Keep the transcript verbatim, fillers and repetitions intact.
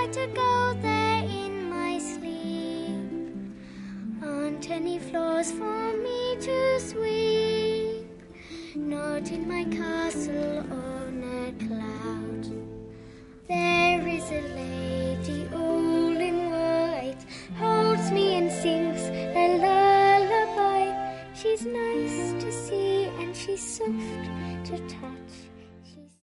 to go there in my sleep. Aren't any floors for me to sweep, not in my castle or